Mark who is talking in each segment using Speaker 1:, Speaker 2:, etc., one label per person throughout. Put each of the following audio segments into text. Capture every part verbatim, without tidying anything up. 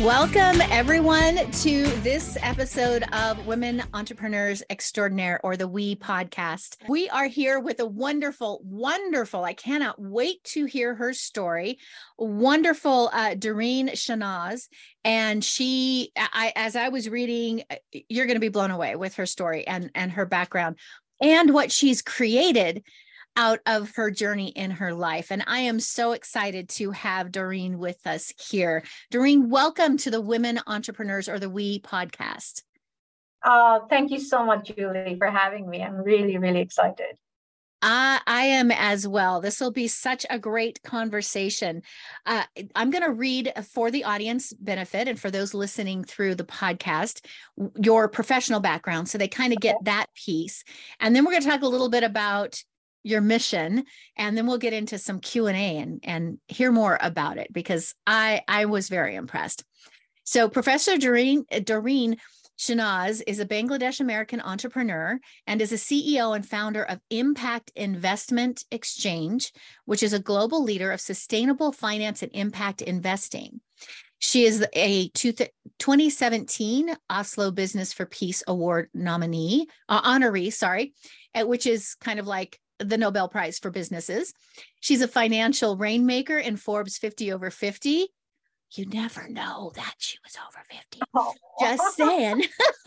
Speaker 1: Welcome, everyone, to this episode of Women Entrepreneurs Extraordinaire, or the We podcast. We are here with a wonderful, wonderful, I cannot wait to hear her story, wonderful uh, Doreen Shanaz. And she, I, as I was reading, you're going to be blown away with her story and, and her background and what she's created out of her journey in her life. And I am so excited to have Doreen with us here. Doreen, welcome to the Women Entrepreneurs, or the We podcast.
Speaker 2: Uh, thank you so much, Julie, for having me. I'm really, really excited.
Speaker 1: Uh, I am as well. This will be such a great conversation. Uh, I'm going to read for the audience benefit and for those listening through the podcast, your professional background, so they kind of get okay. that piece. And then we're going to talk a little bit about your mission, and then we'll get into some Q and A and, and hear more about it, because I, I was very impressed. So Professor Doreen, Doreen Shanaz is a Bangladesh American entrepreneur and is a C E O and founder of Impact Investment Exchange, which is a global leader of sustainable finance and impact investing. She is a twenty seventeen Oslo Business for Peace Award nominee, uh, honoree, sorry, which is kind of like the Nobel Prize for businesses. She's a financial rainmaker in Forbes fifty over fifty. You never know that she was over fifty. Oh. Just saying.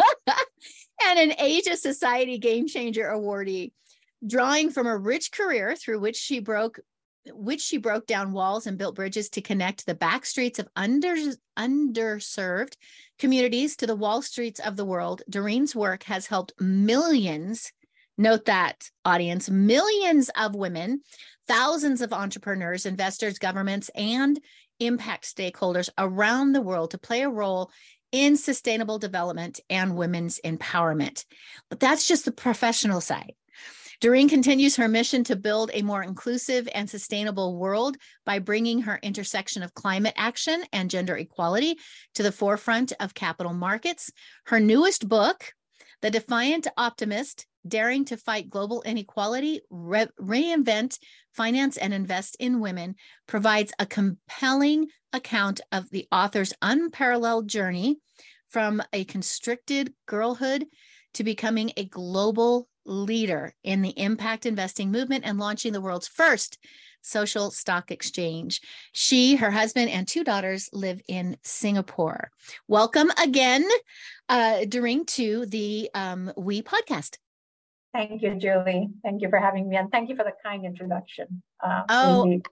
Speaker 1: And an Age of Society Game Changer awardee, drawing from a rich career through which she broke which she broke down walls and built bridges to connect the back streets of under, underserved communities to the Wall Streets of the world. Doreen's work has helped millions, note that, audience, millions of women, thousands of entrepreneurs, investors, governments, and impact stakeholders around the world to play a role in sustainable development and women's empowerment. But that's just the professional side. Doreen continues her mission to build a more inclusive and sustainable world by bringing her intersection of climate action and gender equality to the forefront of capital markets. Her newest book, The Defiant Optimist: Daring to Fight Global Inequality, Re- Reinvent Finance and Invest in Women, provides a compelling account of the author's unparalleled journey from a constricted girlhood to becoming a global leader in the impact investing movement and launching the world's first social stock exchange. She, her husband, and two daughters live in Singapore. Welcome again, uh, Doreen, to the um, We podcast.
Speaker 2: Thank you, Julie. Thank you for having me, and thank you for the kind introduction. Uh,
Speaker 1: oh,
Speaker 2: really.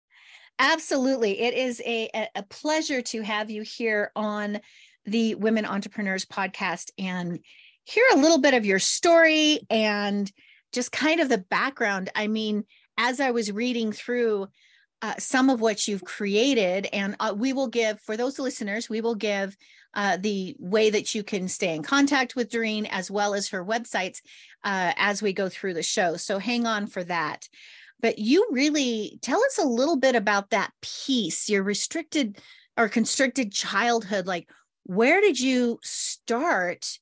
Speaker 1: Absolutely. It is a, a pleasure to have you here on the Women Entrepreneurs podcast and hear a little bit of your story and just kind of the background. I mean, as I was reading through uh, some of what you've created, and uh, we will give, for those listeners, we will give uh, the way that you can stay in contact with Doreen, as well as her websites uh, as we go through the show. So hang on for that. But you really tell us a little bit about that piece, your restricted or constricted childhood. Like, where did you start?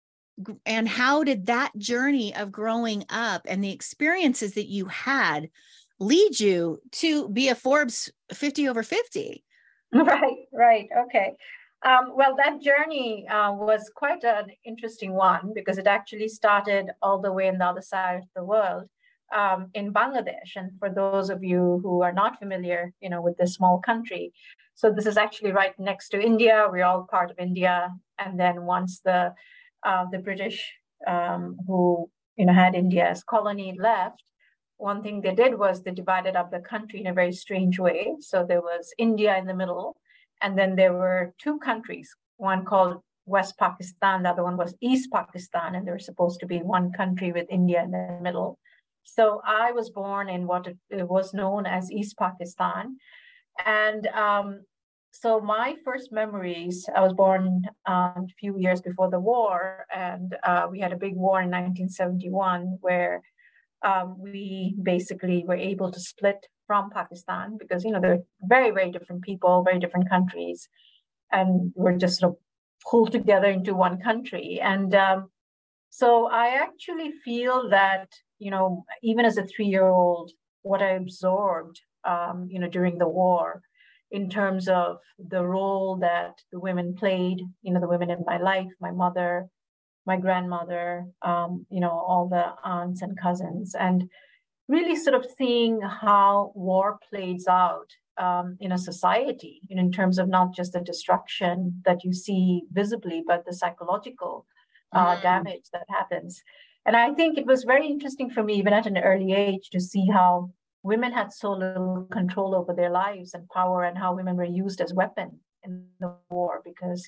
Speaker 1: And how did that journey of growing up and the experiences that you had lead you to be a Forbes fifty over fifty?
Speaker 2: Right, right. Okay. Um, well, that journey uh, was quite an interesting one, because it actually started all the way on the other side of the world, um, in Bangladesh. And for those of you who are not familiar, you know, with this small country, so this is actually right next to India. We're all part of India. And then once the Uh, the British, um, who you know had India as colony, left, one thing they did was they divided up the country in a very strange way. So there was India in the middle, and then there were two countries, one called West Pakistan, the other one was East Pakistan, and they were supposed to be one country with India in the middle. So I was born in what it was known as East Pakistan. And um, So my first memories, I was born um, a few years before the war, and uh, we had a big war in nineteen seventy-one where um, we basically were able to split from Pakistan, because, you know, they're very, very different people, very different countries, and we're just sort of pulled together into one country. And um, so I actually feel that, you know, even as a three-year-old, what I absorbed, um, you know, during the war, in terms of the role that the women played, you know, the women in my life, my mother, my grandmother, um, you know, all the aunts and cousins, and really sort of seeing how war plays out um, in a society, you know, in terms of not just the destruction that you see visibly, but the psychological uh, mm. damage that happens. And I think it was very interesting for me, even at an early age, to see how women had so little control over their lives and power, and how women were used as weapons in the war, because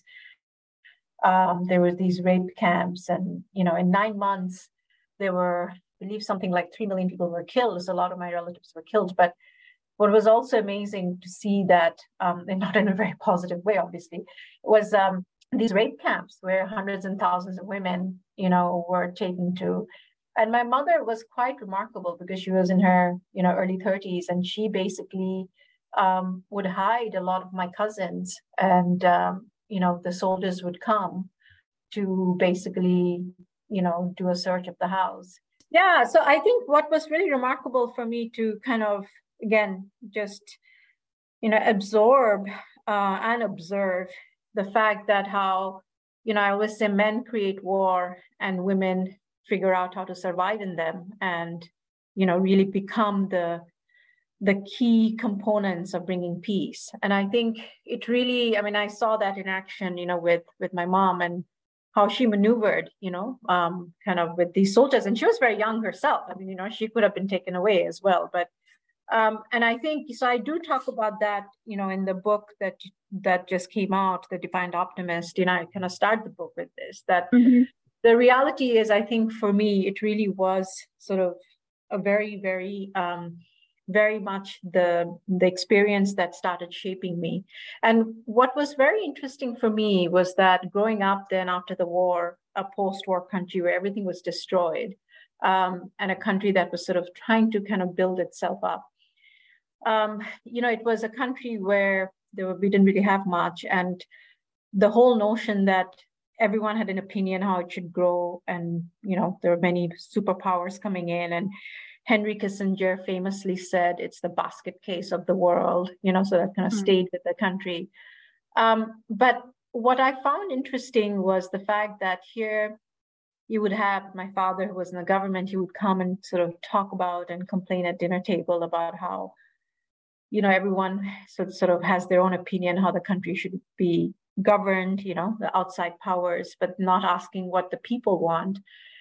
Speaker 2: um, there were these rape camps, and, you know, in nine months, there were, I believe, something like three million people were killed. So a lot of my relatives were killed. But what was also amazing to see that, um, and not in a very positive way, obviously, was um, these rape camps where hundreds and thousands of women, you know, were taken to. And my mother was quite remarkable, because she was in her, you know, early thirties, and she basically um, would hide a lot of my cousins, and um, you know, the soldiers would come to basically, you know, do a search of the house. Yeah, so I think what was really remarkable for me to kind of, again, just, you know, absorb uh, and observe the fact that how, you know, I always say men create war and women figure out how to survive in them, and, you know, really become the the key components of bringing peace. And I think it really, I mean, I saw that in action, you know, with with my mom, and how she maneuvered, you know, um, kind of with these soldiers. And she was very young herself. I mean, you know, she could have been taken away as well. But um, and I think, so I do talk about that, you know, in the book that that just came out, The Defiant Optimist. You know, I kind of start the book with this, that mm-hmm. the reality is, I think for me, it really was sort of a very, very, um, very much the, the experience that started shaping me. And what was very interesting for me was that growing up then after the war, a post-war country where everything was destroyed, um, and a country that was sort of trying to kind of build itself up. Um, you know, it was a country where there were, we didn't really have much. And the whole notion that everyone had an opinion how it should grow. And, you know, there were many superpowers coming in. And Henry Kissinger famously said, it's the basket case of the world, you know, so that kind of mm. stayed with the country. Um, but what I found interesting was the fact that here you would have my father, who was in the government, he would come and sort of talk about and complain at dinner table about how, you know, everyone sort of, sort of has their own opinion how the country should be governed, you know, the outside powers, but not asking what the people want.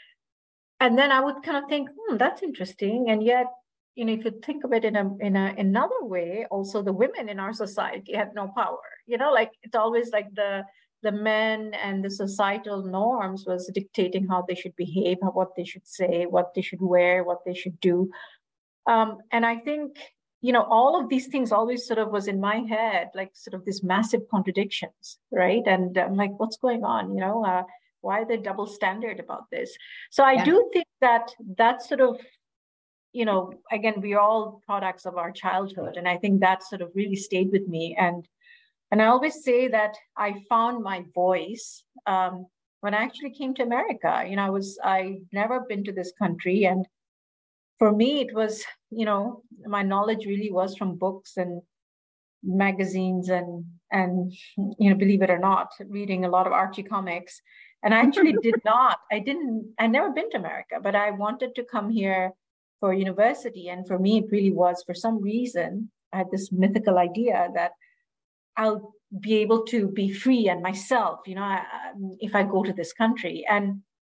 Speaker 2: And then I would kind of think, hmm, that's interesting. And yet, you know, if you think of it in a in a another way, also the women in our society had no power. You know, like it's always like the the men and the societal norms was dictating how they should behave, how, what they should say, what they should wear, what they should do. Um, and I think, you know, all of these things always sort of was in my head, like sort of these massive contradictions, right? And I'm like, what's going on? You know, uh, why are they double standard about this? So I yeah. do think that that sort of, you know, again, we are all products of our childhood. And I think that sort of really stayed with me. And and I always say that I found my voice um, when I actually came to America. You know, I was, I've never been to this country. And for me, it was, you know, my knowledge really was from books and magazines and, and, you know, believe it or not, reading a lot of Archie comics. And I actually did not, I didn't, I never been to America, but I wanted to come here for university. And for me, it really was, for some reason, I had this mythical idea that I'll be able to be free and myself, you know, I, if I go to this country. And,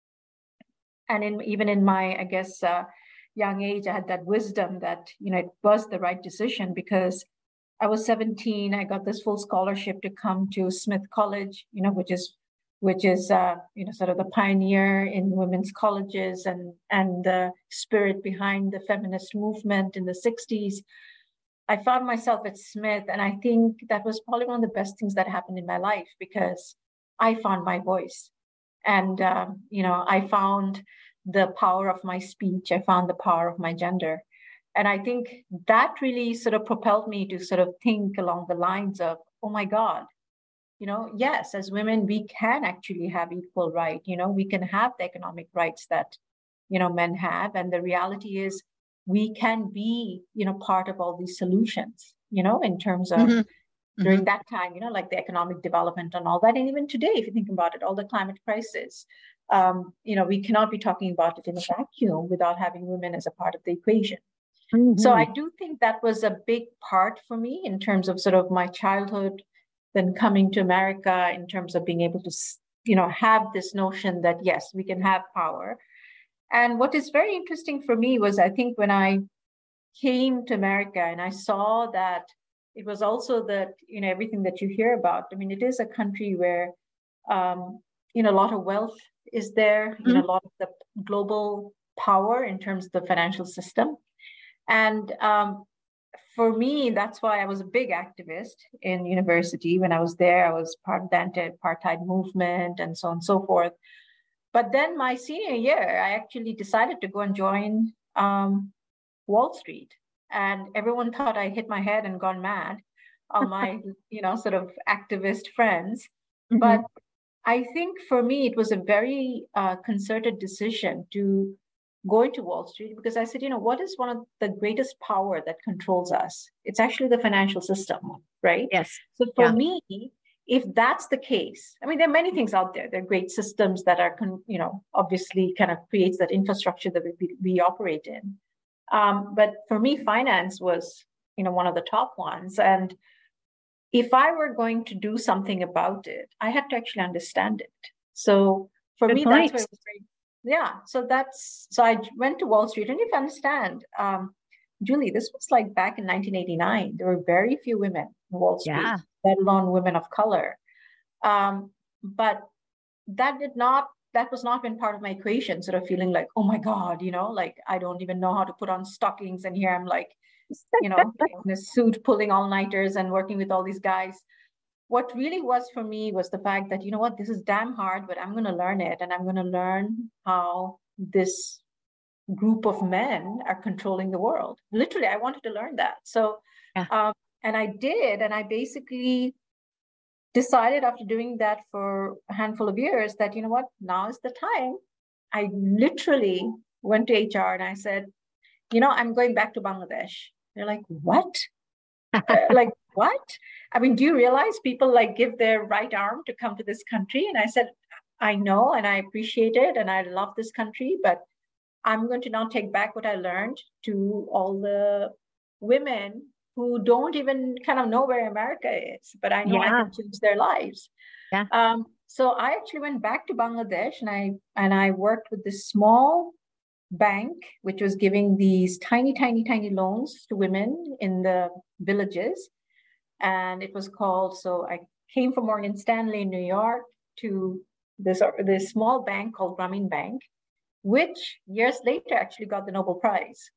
Speaker 2: and in, even in my, I guess, uh, young age, I had that wisdom that, you know, it was the right decision, because I was seventeen, I got this full scholarship to come to Smith College, you know, which is, which is, uh, you know, sort of the pioneer in women's colleges and, and the spirit behind the feminist movement in the sixties. I found myself at Smith, and I think that was probably one of the best things that happened in my life, because I found my voice. And, um, you know, I found the power of my speech. I found the power of my gender. And I think that really sort of propelled me to sort of think along the lines of, oh my God, you know, yes, as women, we can actually have equal right. You know, we can have the economic rights that, you know, men have. And the reality is we can be, you know, part of all these solutions, you know, in terms of, mm-hmm. during
Speaker 1: Mm-hmm.
Speaker 2: that time, you know, like the economic development and all that. And even today, if you think about it, all the climate crisis, um, you know, we cannot be talking about it in a vacuum without having women as a part of the equation.
Speaker 1: Mm-hmm.
Speaker 2: So I do think that was a big part for me in terms of sort of my childhood, then coming to America, in terms of being able to, you know, have this notion that, yes, we can have power. And what is very interesting for me was, I think when I came to America and I saw that it was also that, you know, everything that you hear about, I mean, it is a country where, um, you know, a lot of wealth is there, mm-hmm. you know, a lot of the global power in terms of the financial system. And um, for me, that's why I was a big activist in university. When I was there, I was part of the anti-apartheid movement and so on and so forth. But then my senior year, I actually decided to go and join um, Wall Street. And everyone thought I hit my head and gone mad, all my, you know, sort of activist friends. Mm-hmm. But I think for me, it was a very uh, concerted decision to go into Wall Street, because I said, you know, what is one of the greatest power that controls us? It's actually the financial system, right?
Speaker 1: Yes.
Speaker 2: So for
Speaker 1: yeah.
Speaker 2: me, if that's the case, I mean, there are many things out there. There are great systems that are, you know, obviously kind of creates that infrastructure that we, we operate in. Um, but for me, finance was, you know, one of the top ones. And if I were going to do something about it, I had to actually understand it. So for
Speaker 1: Good
Speaker 2: me,
Speaker 1: point.
Speaker 2: that's where it was very, yeah. So that's, so I went to Wall Street. And if you understand, um, Julie, this was like back in nineteen eighty-nine. There were very few women in Wall Street,
Speaker 1: yeah.
Speaker 2: let alone women of color. Um, but that did not, that was not been part of my equation, sort of feeling like, oh my God, you know, like I don't even know how to put on stockings. And here I'm like, you know, in a suit, pulling all-nighters and working with all these guys. What really was for me was the fact that, you know what, this is damn hard, but I'm going to learn it. And I'm going to learn how this group of men are controlling the world. Literally, I wanted to learn that. So, yeah. um, and I did. And I basically decided after doing that for a handful of years that, you know what, now is the time. I literally went to H R and I said, you know, I'm going back to Bangladesh. They're like, what? uh, like, what? I mean, do you realize people like give their right arm to come to this country? And I said, I know, and I appreciate it. And I love this country, but I'm going to now take back what I learned to all the women who don't even kind of know where America is, but I know yeah. I can change their lives.
Speaker 1: Yeah.
Speaker 2: Um, so I actually went back to Bangladesh and I, and I worked with this small bank, which was giving these tiny, tiny, tiny loans to women in the villages. And it was called, so I came from Morgan Stanley in New York to this, this small bank called Grameen Bank, which years later actually got the Nobel Prize.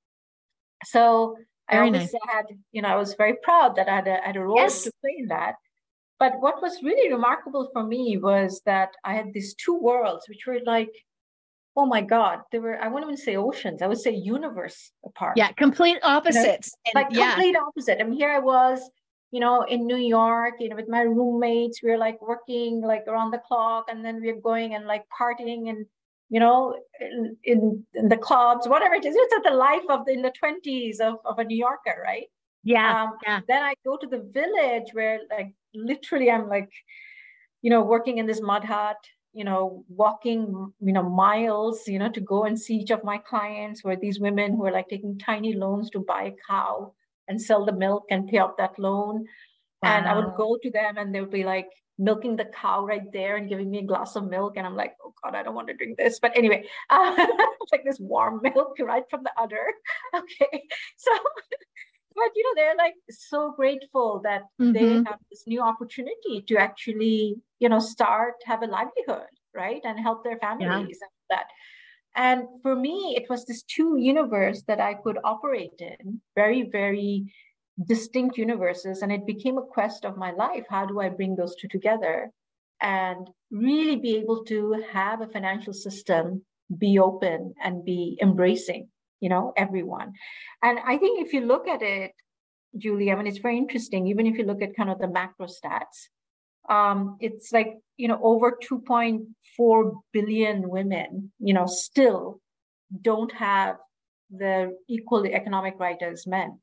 Speaker 2: So very I always nice. had, you know, I was very proud that I had a, had a role yes. to play in that. But what was really remarkable for me was that I had these two worlds, which were like, oh my God, there were, I wouldn't even say oceans, I would say universe apart.
Speaker 1: Yeah, complete opposites.
Speaker 2: You know, like and, complete yeah. opposite. I mean, here I was, you know, in New York, you know, with my roommates, we were like working like around the clock, and then we were going and like partying and, you know, in, in, in the clubs, whatever it is. It's at the life of the, in the twenties of, of a New Yorker, right?
Speaker 1: Yeah,
Speaker 2: um,
Speaker 1: yeah.
Speaker 2: Then I go to the village where like literally I'm like, you know, working in this mud hut, you know, walking, you know, miles, you know, to go and see each of my clients, who are these women who are like taking tiny loans to buy a cow and sell the milk and pay off that loan. Wow. And I would go to them and they would be like milking the cow right there and giving me a glass of milk. And I'm like, oh God, I don't want to drink this. But anyway, uh, it's like this warm milk right from the udder. Okay. So, but, you know, they're like so grateful that mm-hmm. they have this new opportunity to actually, you know, start, have a livelihood, right? And help their families yeah. and that. And for me, it was this two universe that I could operate in, very, very distinct universes. And it became a quest of my life. How do I bring those two together and really be able to have a financial system be open and be embracing, you know, everyone. And I think if you look at it, Julie, I mean, it's very interesting. Even if you look at kind of the macro stats, um, it's like, you know, over two point four billion women, you know, still don't have the equal economic right as men,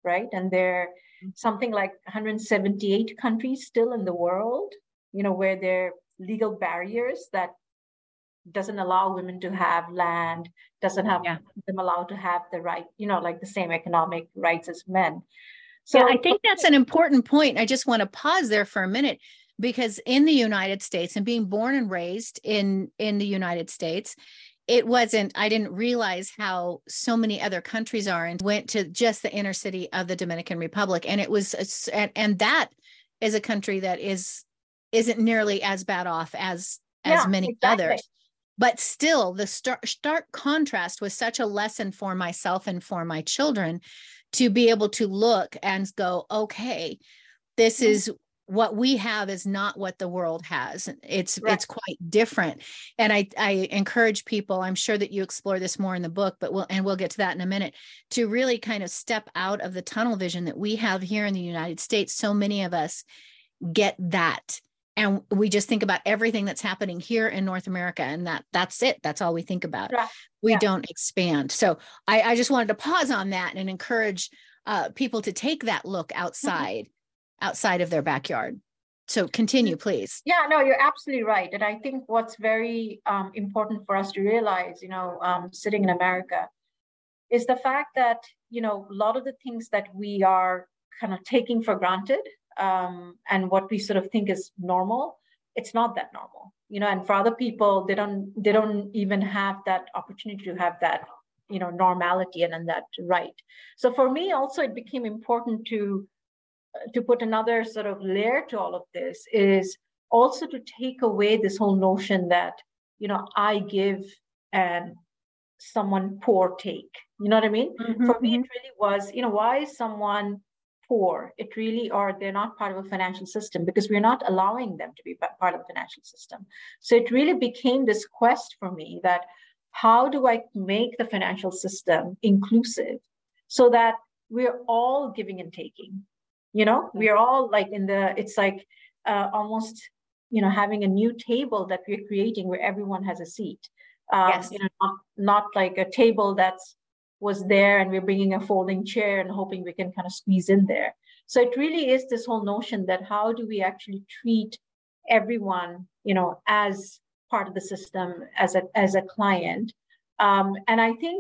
Speaker 2: right? And there are something like one hundred seventy-eight countries still in the world, you know, where there are legal barriers that doesn't allow women to have land, doesn't have
Speaker 1: Yeah.
Speaker 2: them allowed to have the right, you know, like the same economic rights as men. So
Speaker 1: yeah, I think that's an important point. I just want to pause there for a minute, because in the United States, and being born and raised in, in the United States, it wasn't, I didn't realize how so many other countries are, and went to just the inner city of the Dominican Republic. And it was, and, and that is a country that is, isn't nearly as bad off as, as
Speaker 2: yeah,
Speaker 1: many
Speaker 2: exactly.
Speaker 1: others. But still, the stark, stark contrast was such a lesson for myself and for my children, to be able to look and go, okay, this mm-hmm. is what we have is not what the world has. It's right. it's quite different. And I, I encourage people, I'm sure that you explore this more in the book, but we'll, and we'll get to that in a minute, to really kind of step out of the tunnel vision that we have here in the United States. So many of us get that. And we just think about everything that's happening here in North America, and that that's it. That's all we think about. Right. We yeah. don't expand. So I, I just wanted to pause on that and encourage uh, people to take that look outside, mm-hmm. outside of their backyard. So continue, please.
Speaker 2: Yeah, no, you're absolutely right. And I think what's very um, important for us to realize, you know, um, sitting in America, is the fact that, you know, a lot of the things that we are kind of taking for granted, Um, and what we sort of think is normal, it's not that normal, you know. And for other people, they don't they don't even have that opportunity to have that, you know, normality and, and that right. So for me, also, it became important to to put another sort of layer to all of this, is also to take away this whole notion that, you know, I give and someone poor take. You know what I mean? Mm-hmm. For me, it really was, you know, why is someone poor? It really, or they're not part of a financial system, because we're not allowing them to be part of the financial system. So it really became this quest for me that, how do I make the financial system inclusive so that we're all giving and taking? You know, we're all like in the, it's like uh, almost, you know, having a new table that we're creating where everyone has a seat. Um, yes. You know, not, not like a table that's was there and we're bringing a folding chair and hoping we can kind of squeeze in there. So it really is this whole notion that, how do we actually treat everyone, you know, as part of the system, as a as a client. Um, and I think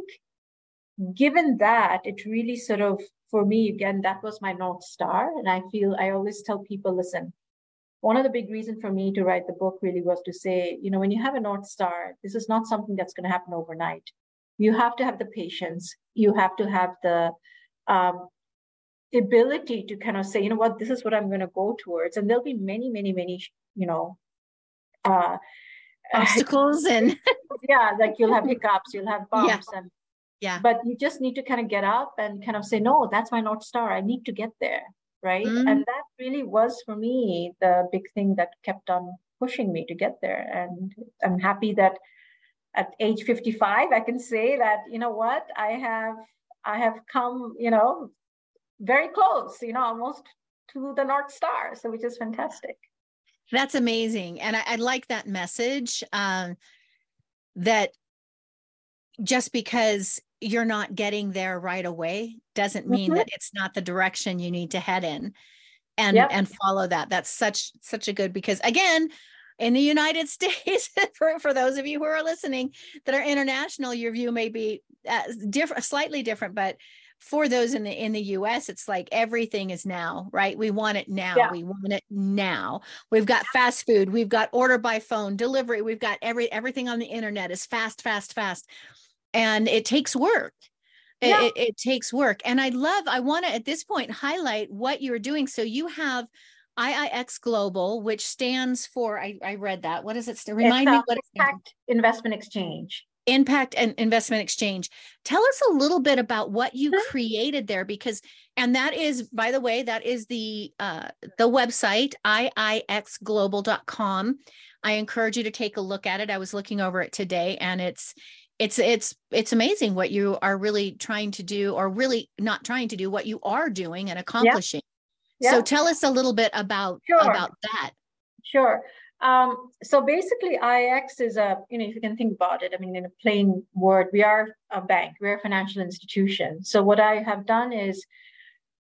Speaker 2: given that, it really sort of, for me, again, that was my North Star. And I feel, I always tell people, listen, one of the big reasons for me to write the book really was to say, you know, when you have a North Star, this is not something that's going to happen overnight. You have to have the patience. You have to have the um, ability to kind of say, you know what, this is what I'm going to go towards. And there'll be many, many, many, you know, uh,
Speaker 1: obstacles and
Speaker 2: yeah, like you'll have hiccups, you'll have bumps,
Speaker 1: yeah.
Speaker 2: and
Speaker 1: yeah.
Speaker 2: But you just need to kind of get up and kind of say, no, that's my North Star. I need to get there, right? Mm. And that really was for me the big thing that kept on pushing me to get there. And I'm happy that at age fifty-five, I can say that, you know what, I have, I have come, you know, very close, you know, almost to the North Star. So, which is fantastic.
Speaker 1: That's amazing. And I, I like that message, um, that just because you're not getting there right away doesn't mean mm-hmm. that it's not the direction you need to head in, and, yep. and follow that. That's such, such a good, because again, in the United States, for, for those of you who are listening that are international, your view may be uh, different, slightly different, but for those in the in the U S, it's like everything is now, right? We want it now. Yeah. We want it now. We've got fast food. We've got order by phone, delivery. We've got every everything on the internet is fast, fast, fast. And it takes work. Yeah. It, it, it takes work. And I love, I want to at this point highlight what you're doing. So you have I I X Global, which stands for, I, I read that. What does it stand? Remind
Speaker 2: it's,
Speaker 1: me what
Speaker 2: it's Impact Investment Exchange.
Speaker 1: Impact and Investment Exchange. Tell us a little bit about what you mm-hmm. created there, because, and that is, by the way, that is the uh, the website, I I X global dot com. I encourage you to take a look at it. I was looking over it today, and it's it's it's it's amazing what you are really trying to do, or really not trying to do, what you are doing and accomplishing. Yeah. So tell us a little bit about
Speaker 2: sure.
Speaker 1: about that.
Speaker 2: Sure. Um, so basically, I X is a, you know, if you can think about it, I mean, in a plain word, we are a bank, we're a financial institution. So what I have done is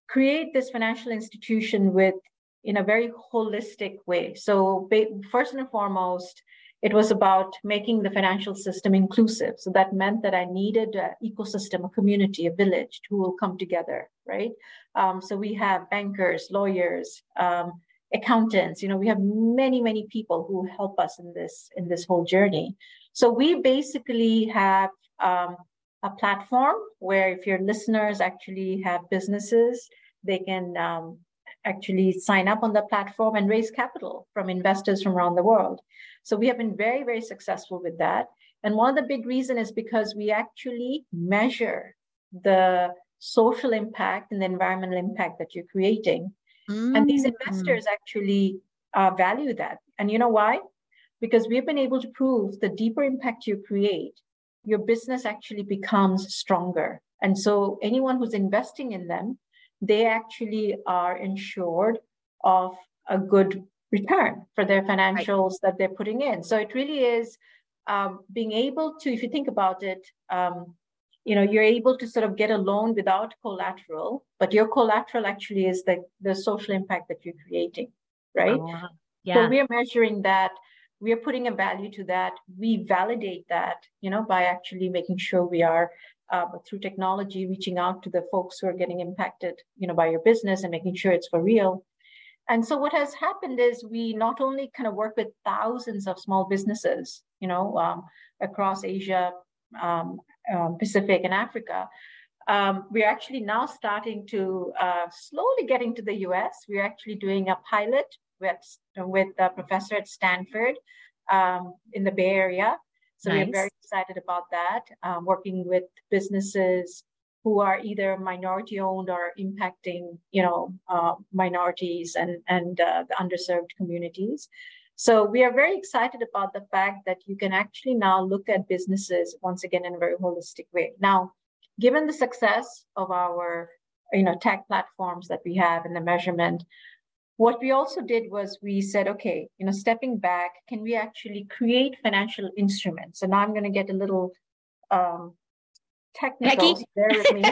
Speaker 2: create this financial institution with in a very holistic way. So first and foremost, it was about making the financial system inclusive. So that meant that I needed an ecosystem, a community, a village who will come together, right? Um, so we have bankers, lawyers, um, accountants. You know, we have many, many people who help us in this in this whole journey. So we basically have um, a platform where if your listeners actually have businesses, they can um, actually sign up on the platform and raise capital from investors from around the world. So we have been very, very successful with that. And one of the big reasons is because we actually measure the social impact and the environmental impact that you're creating. Mm. And these investors actually uh, value that. And you know why? Because we've been able to prove the deeper impact you create, your business actually becomes stronger. And so anyone who's investing in them, they actually are insured of a good return for their financials right. that they're putting in. So it really is um, being able to, if you think about it, um, you know, you're able to sort of get a loan without collateral, but your collateral actually is the, the social impact that you're creating, right? Oh, yeah. So we are measuring that. We are putting a value to that. We validate that, you know, by actually making sure we are uh, through technology, reaching out to the folks who are getting impacted, you know, by your business and making sure it's for real. And so what has happened is we not only kind of work with thousands of small businesses, you know, um, across Asia, um, um, Pacific and Africa, um, we're actually now starting to uh, slowly getting to the U S. We're actually doing a pilot with, with a professor at Stanford um, in the Bay Area. So nice. We're very excited about that, um, working with businesses who are either minority owned or impacting, you know, uh, minorities and, and uh, the underserved communities. So we are very excited about the fact that you can actually now look at businesses once again in a very holistic way. Now, given the success of our, you know, tech platforms that we have and the measurement, what we also did was we said, okay, you know, stepping back, can we actually create financial instruments? And now I'm going to get a little um, technical. Bear with me.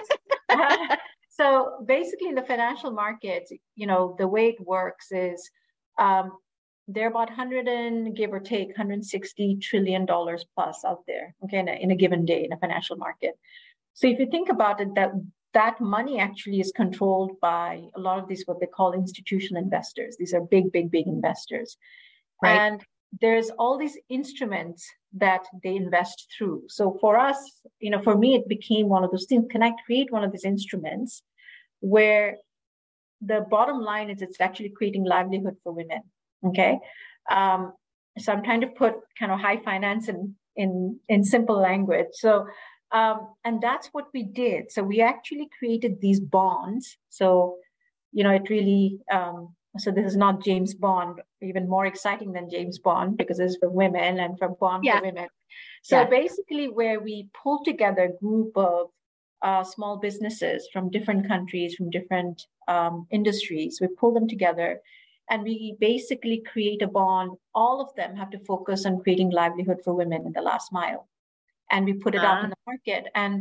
Speaker 2: So basically, in the financial markets, you know, the way it works is um, there are about one hundred and give or take one hundred sixty trillion dollars plus out there, okay, in a, in a given day in a financial market. So if you think about it, that that money actually is controlled by a lot of these, what they call institutional investors. These are big, big, big investors. Right. And there's all these instruments that they invest through. So for us, you know, for me, it became one of those things. Can I create one of these instruments where the bottom line is it's actually creating livelihood for women? Okay. Um, so I'm trying to put kind of high finance in, in, in simple language. So Um, and that's what we did. So we actually created these bonds. So, you know, it really, um, so this is not James Bond, even more exciting than James Bond because it's for women and for Bond yeah. for women. So yeah. basically where we pull together a group of uh, small businesses from different countries, from different um, industries, we pull them together and we basically create a bond. All of them have to focus on creating livelihood for women in the last mile. And we put it uh-huh. out in the market. And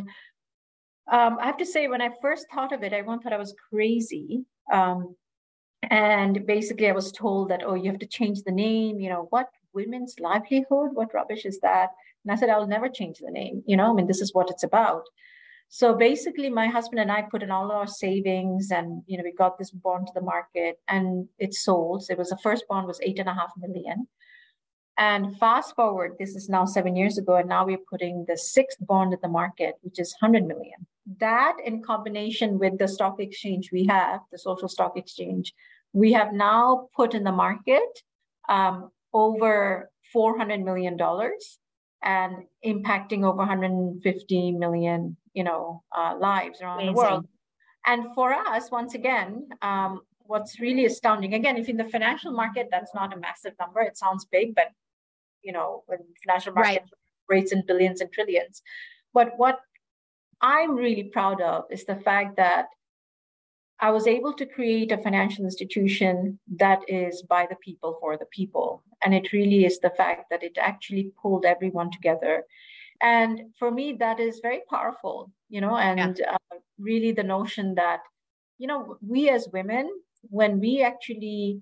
Speaker 2: um, I have to say, when I first thought of it, everyone thought I was crazy. Um, and basically, I was told that, oh, you have to change the name. You know, what women's livelihood? What rubbish is that? And I said, I'll never change the name. You know, I mean, this is what it's about. So basically, my husband and I put in all our savings, and you know, we got this bond to the market, and it sold. So it was the first bond was eight and a half million. And fast forward, this is now seven years ago, and now we're putting the sixth bond in the market, which is one hundred million. That in combination with the stock exchange we have, the social stock exchange, we have now put in the market um, over four hundred million dollars and impacting over one hundred fifty million, you know, uh, lives around Amazing. The world. And for us, once again, um, what's really astounding, again, if in the financial market, that's not a massive number, it sounds big, but you know, when financial market right. rates in billions and trillions. But what I'm really proud of is the fact that I was able to create a financial institution that is by the people for the people. And it really is the fact that it actually pulled everyone together. And for me, that is very powerful, you know, and yeah. uh, really the notion that you know, we as women, when we actually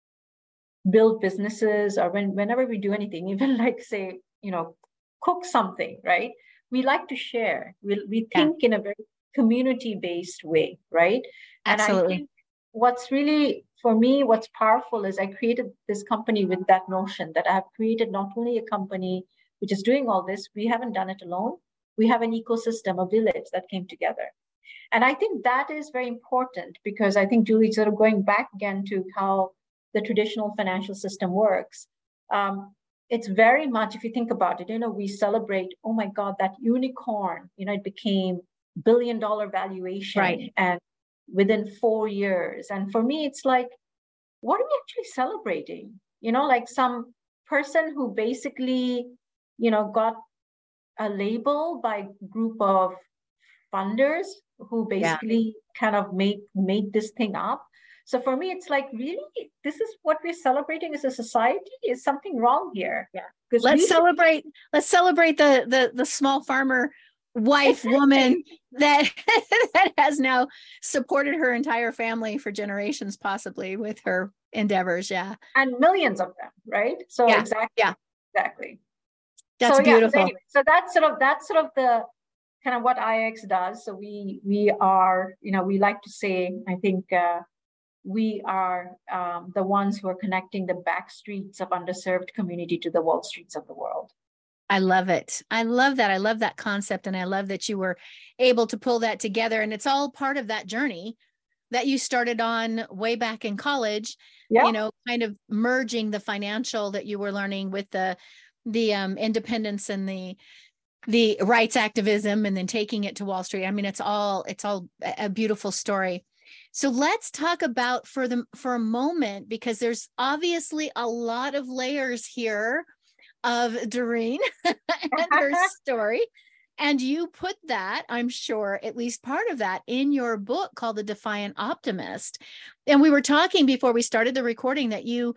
Speaker 2: build businesses or when whenever we do anything, even like say, you know, cook something, right? We like to share. We, we
Speaker 1: Yeah,
Speaker 2: think in a very community-based way, right? And I
Speaker 1: absolutely.
Speaker 2: think what's really, for me, what's powerful is I created this company with that notion that I have created not only a company which is doing all this, we haven't done it alone. We have an ecosystem, a village that came together. And I think that is very important because I think, Julie, sort of going back again to how the traditional financial system works, um, it's very much, if you think about it, you know, we celebrate, oh my God, that unicorn, you know, it became billion dollar valuation
Speaker 1: Right.
Speaker 2: and within four years. And for me, it's like, what are we actually celebrating? You know, like some person who basically, you know, got a label by a group of funders who
Speaker 1: Yeah.
Speaker 2: basically kind of made made this thing up. So for me, it's like, really, this is what we're celebrating as a society? Is something wrong here?
Speaker 1: Yeah.
Speaker 2: Because
Speaker 1: Let's
Speaker 2: we should
Speaker 1: celebrate, let's celebrate the the the small farmer wife woman
Speaker 2: exactly,
Speaker 1: that that has now supported her entire family for generations, possibly with her endeavors. Yeah.
Speaker 2: and millions of them, right? So
Speaker 1: Yeah.
Speaker 2: exactly,
Speaker 1: Yeah.
Speaker 2: exactly. So
Speaker 1: That's
Speaker 2: yeah. So
Speaker 1: beautiful.
Speaker 2: anyway, so that's sort of that's sort of the kind of what I X does. So we we are, you know, we like to say, I think. Uh, we are um, the ones who are connecting the back streets of underserved community to the Wall Streets of the world.
Speaker 1: I love it. I love that. I love that concept. And I love that you were able to pull that together. And it's all part of that journey that you started on way back in college,
Speaker 2: Yeah,
Speaker 1: you know, kind of merging the financial that you were learning with the the um, independence and the the rights activism, and then taking it to Wall Street. I mean, it's all it's all a beautiful story. So let's talk about for the for a moment, because there's obviously a lot of layers here of Doreen and her story. And you put that, I'm sure, at least part of that in your book called The Defiant Optimist. And we were talking before we started the recording that you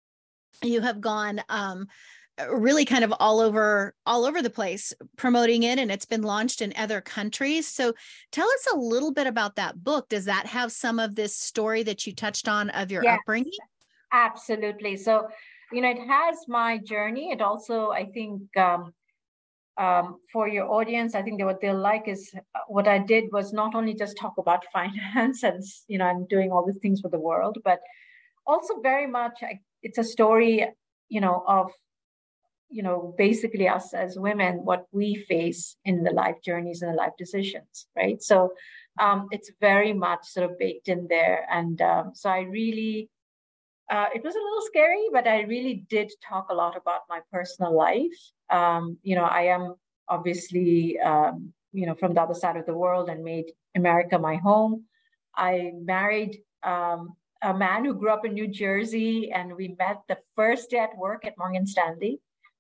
Speaker 1: you have gone um, really kind of all over all over the place promoting it, and it's been launched in other countries. So tell us a little bit about that book. Does that have some of this story that you touched on of your
Speaker 2: yes,
Speaker 1: upbringing?
Speaker 2: absolutely. So, you know, it has my journey. It also, I think, um, um, for your audience, I think that what they'll like is what I did was not only just talk about finance and, you know, I'm doing all these things for the world, but also very much it's a story, you know, of, you know, basically us as women, what we face in the life journeys and the life decisions, right? So um, it's very much sort of baked in there. And um, so I really, uh, it was a little scary, but I really did talk a lot about my personal life. Um, you know, I am obviously, um, you know, from the other side of the world and made America my home. I married um, a man who grew up in New Jersey, and we met the first day at work at Morgan Stanley.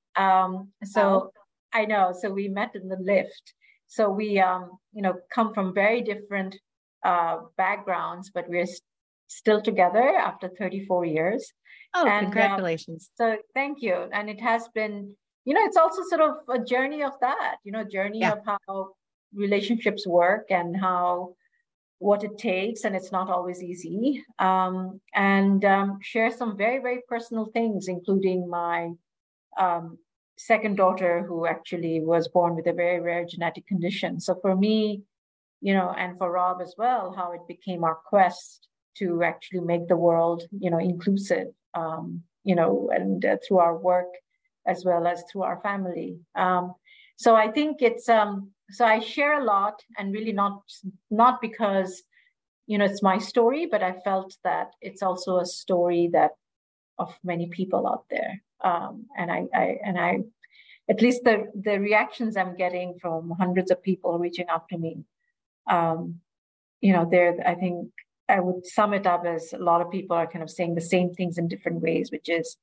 Speaker 2: Um, so
Speaker 1: Wow.
Speaker 2: I know, so we met in the lift. So we, um, you know, come from very different uh, backgrounds, but we're st- still together after thirty-four years.
Speaker 1: Oh,
Speaker 2: And um,
Speaker 1: congratulations.
Speaker 2: so thank you. And it has been, you know, it's also sort of a journey of that, you know, journey
Speaker 1: Yeah.
Speaker 2: of how relationships work and how what it takes, and it's not always easy. Um, and um, share some very, very personal things, including my um, second daughter, who actually was born with a very rare genetic condition. So for me, you know, and for Rob as well, how it became our quest to actually make the world, you know, inclusive, um, you know, and uh, through our work as well as through our family. Um, so I think it's um, so I share a lot, and really not not because, you know, it's my story, but I felt that it's also a story that of many people out there. Um, and I, I and I at least the the reactions I'm getting from hundreds of people reaching out to me, um, you know, they're I think I would sum it up as a lot of people are kind of saying the same things in different ways, which is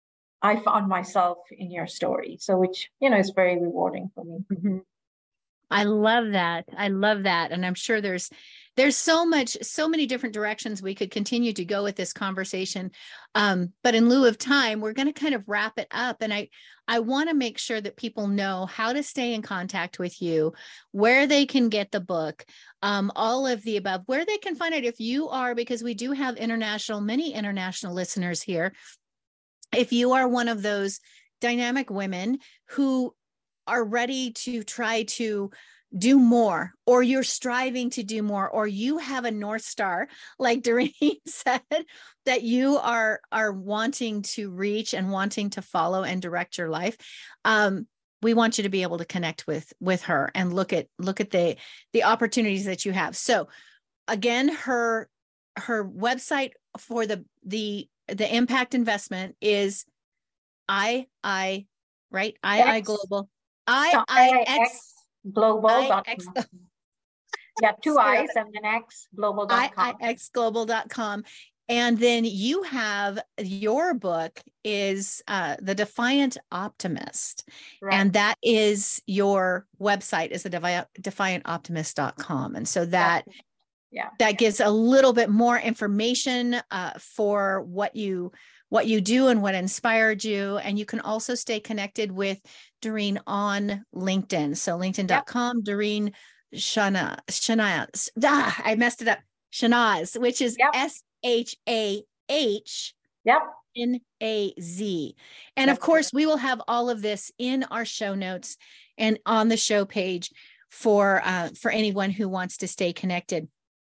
Speaker 2: I found myself in your story. So which, you know, is very rewarding for me.
Speaker 1: Mhm. I love that. I love that. And I'm sure there's there's so much, so many different directions we could continue to go with this conversation. Um, but in lieu of time, we're going to kind of wrap it up. And I, I want to make sure that people know how to stay in contact with you, where they can get the book, um, all of the above, where they can find it if you are, because we do have international, many international listeners here. If you are one of those dynamic women who are ready to try to do more, or you're striving to do more, or you have a North Star, like Doreen said, that you are, are wanting to reach and wanting to follow and direct your life. Um, we want you to be able to connect with, with her and look at, look at the, the opportunities that you have. So again, her, her website for the, the, the impact investment is I, I, right? I, I Global, I, I, X.
Speaker 2: Global dot com. Yeah, two I's and then X global dot com.
Speaker 1: I X global dot com. And then you have your book is uh, The Defiant Optimist. Right. And that is your website is the defiant, defiant optimist dot com. And so that, yeah, that gives a little bit more information uh, for what you what you do and what inspired you. And you can also stay connected with Doreen on LinkedIn. So linkedin dot com, yep. Doreen Shana, Shanaz, ah, I messed it up. Shanaz, which is yep. S H A H
Speaker 2: yep.
Speaker 1: N A Z. And of course, we will have all of this in our show notes and on the show page for, uh, for anyone who wants to stay connected.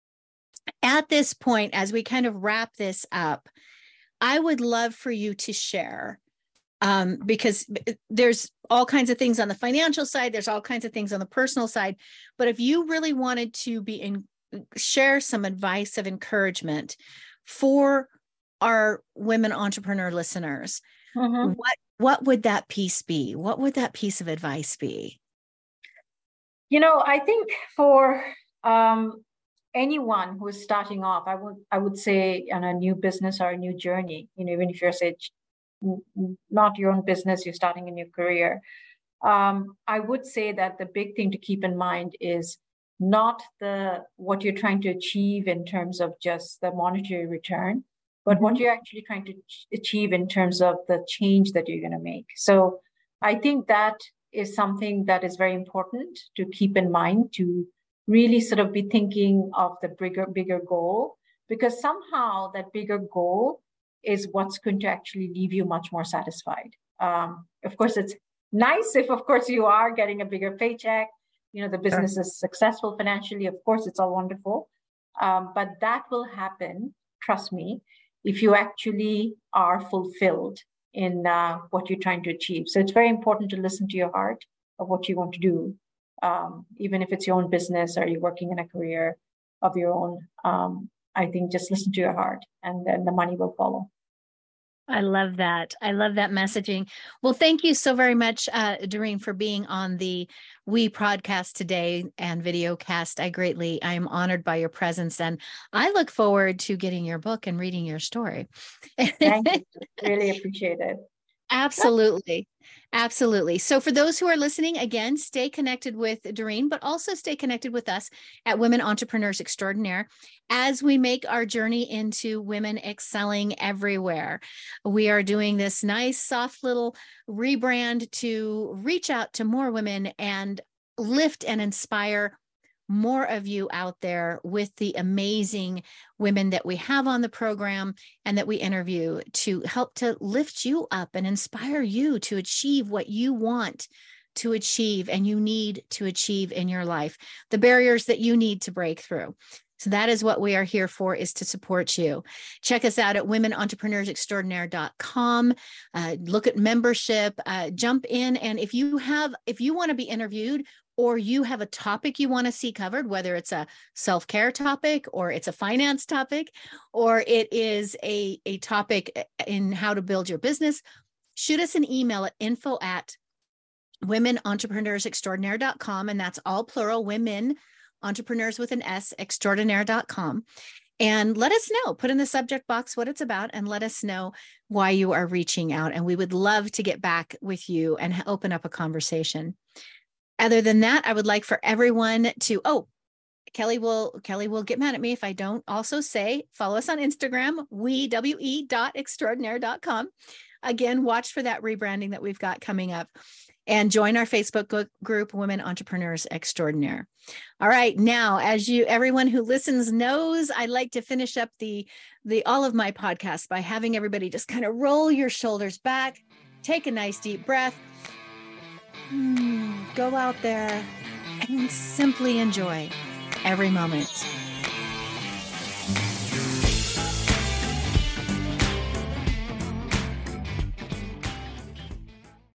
Speaker 1: At this point, as we kind of wrap this up, I would love for you to share, um, because there's all kinds of things on the financial side, there's all kinds of things on the personal side. But if you really wanted to be in, share some advice of encouragement for our women entrepreneur listeners, mm-hmm. what what would that piece be? What would that piece of advice be?
Speaker 2: You know, I think for um, anyone who is starting off, I would I would say on a new business or a new journey, you know, even if you're say not your own business, you're starting a new career. Um, I would say that the big thing to keep in mind is not the what you're trying to achieve in terms of just the monetary return, but mm-hmm. what you're actually trying to achieve in terms of the change that you're going to make. So I think that is something that is very important to keep in mind, to really sort of be thinking of the bigger, bigger goal, because somehow that bigger goal is what's going to actually leave you much more satisfied. Um, of course, it's nice if, of course, you are getting a bigger paycheck, you know, the business sure. is successful financially. Of course, it's all wonderful. Um, but that will happen, trust me, if you actually are fulfilled in uh, what you're trying to achieve. So it's very important to listen to your heart of what you want to do. Um, even if it's your own business or you're working in a career of your own, um, I think just listen to your heart and then the money will follow.
Speaker 1: I love that. I love that messaging. Well, thank you so very much, uh, Doreen, for being on the We podcast today and video cast. I greatly, I am honored by your presence, and I look forward to getting your book and reading your story.
Speaker 2: Thank you. Really appreciate it.
Speaker 1: Absolutely. Absolutely. So for those who are listening, again, stay connected with Doreen, but also stay connected with us at Women Entrepreneurs Extraordinaire as we make our journey into women excelling everywhere. We are doing this nice, soft little rebrand to reach out to more women and lift and inspire more of you out there with the amazing women that we have on the program and that we interview to help to lift you up and inspire you to achieve what you want to achieve and you need to achieve in your life, the barriers that you need to break through. So that is what we are here for, is to support you. Check us out at women entrepreneurs extraordinaire dot com. Uh, look at membership, uh, jump in. And if you have, if you want to be interviewed, or you have a topic you want to see covered, whether it's a self-care topic or it's a finance topic, or it is a, a topic in how to build your business, shoot us an email at info at women entrepreneurs extraordinaire dot com. And that's all plural, women entrepreneurs with an S, extraordinaire dot com. And let us know, put in the subject box what it's about and let us know why you are reaching out. And we would love to get back with you and open up a conversation. Other than that, I would like for everyone to, oh, Kelly will Kelly will get mad at me if I don't also say, follow us on Instagram, we, W E dot extraordinaire dot com. Again, watch for that rebranding that we've got coming up, and join our Facebook group, Women Entrepreneurs Extraordinaire. All right. Now, as you, everyone who listens knows, I like to finish up the, the, all of my podcasts by having everybody just kind of roll your shoulders back, take a nice deep breath, mm, go out there and simply enjoy every moment.